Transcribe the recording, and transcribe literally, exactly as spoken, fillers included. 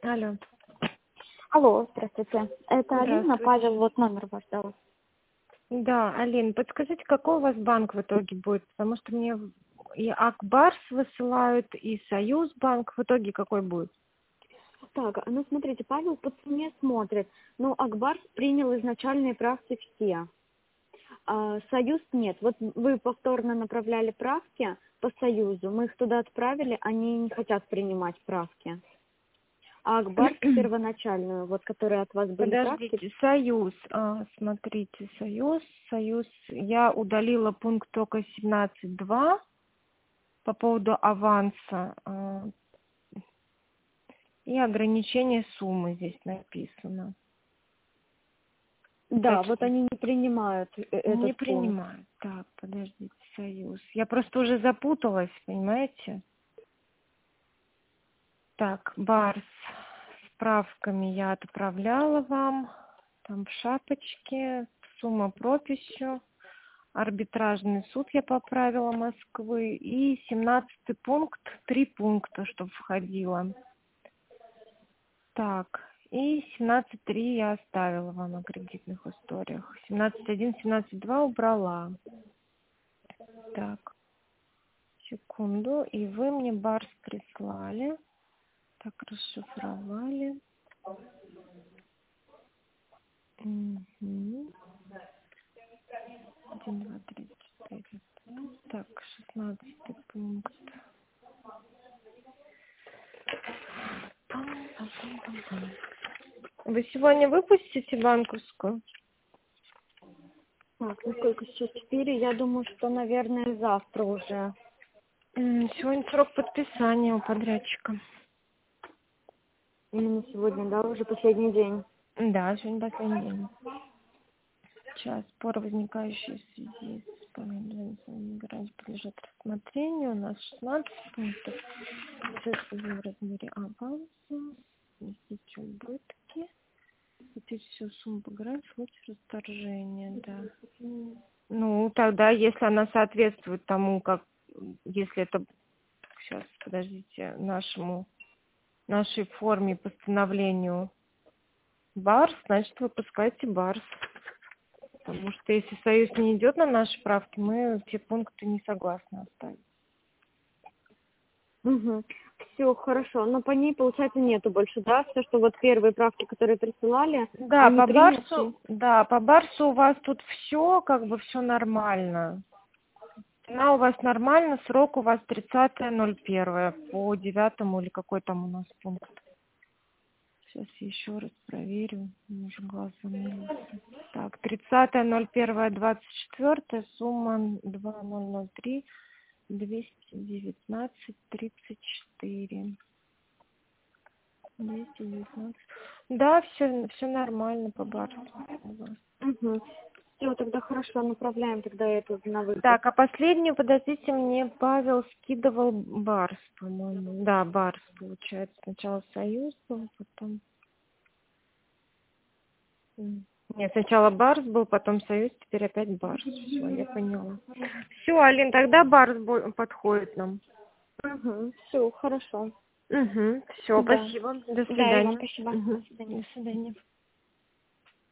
Алло. Алло, здравствуйте. Это Алина, Здравствуйте. Павел, вот номер ваш дал. Да, Алин, подскажите, какой у вас банк в итоге будет? Потому что мне и Акбарс высылают, и Союзбанк. В итоге какой будет? Так, ну смотрите, Павел по цене смотрит, но Акбарс принял изначальные правки все. А Союз нет. Вот вы повторно направляли правки по Союзу, мы их туда отправили, они не хотят принимать правки. А Акбарс первоначальную, вот которая от вас были правки. Подождите, Союз. А, смотрите, Союз, Союз. Я удалила пункт только семнадцать два по поводу аванса. а, И ограничение суммы здесь написано. Да, Так, вот они не принимают э- не этот пункт. принимаю. Так, подождите, Союз. Я просто уже запуталась, понимаете? Так, Барс. С справками я отправляла вам. Там в шапочке. Сумма прописью. Арбитражный суд я поправила Москвы. И семнадцатый пункт. Три пункта, чтобы входило. Так. И семнадцать три я оставила вам о кредитных историях. семнадцать один, семнадцать два убрала. Так. Секунду. И вы мне Барс прислали. Так, расшифровали. Угу. Один, два, три, четыре, пять. Так, шестнадцатый пункт. Пам-пам-пам-пам-пам. Вы сегодня выпустите банковскую? Так, ну сколько сейчас? Четыре. Я думаю, что, наверное, завтра уже. М, Сегодня срок подписания у подрядчика. Именно сегодня, да, уже последний день. Да, сегодня последний день. Сейчас спор, возникающий в связи с исполнением гарантии, подлежит рассмотрению. У нас шестнадцать пунктов. Средства в размере аванса. Несите убытки. Теперь всю сумму по гарантии в случае расторжения, да. Ну, тогда, если она соответствует тому, как, если это, сейчас, подождите, нашему, нашей форме постановлению Барс, значит, выпускайте Барс. Потому что если Союз не идет на наши правки, мы те пункты не согласны оставить. Угу. Все, хорошо. Но по ней, получается, нету больше, да? Все, что вот первые правки, которые присылали, Да, они по приняты. Барсу, да, по Барсу у вас тут все, как бы все нормально. Цена у вас нормально, срок у вас тридцатое ноль первое по девятому или какой там у нас пункт. Сейчас я еще раз проверю, мне уже глаз замылился. Так, тридцатое ноль первое двадцать четыре, сумма два ноль ноль три двести девятнадцать тридцать четыре. двести девятнадцать. Да, все, все нормально по Барсу у вас. Угу. Все, тогда хорошо, направляем тогда эту на выход. Так, а последнюю, подождите, мне Павел скидывал Барс, по-моему. Да, Барс, получается. Сначала Союз был, потом... М. Нет, сначала Барс был, потом Союз, теперь опять Барс. Все, я поняла. Все, Алин, тогда Барс бо- подходит нам. Угу. Все, хорошо. Угу, все, Да. спасибо. До Да, и вам свидания. спасибо. Угу. До свидания. До свидания.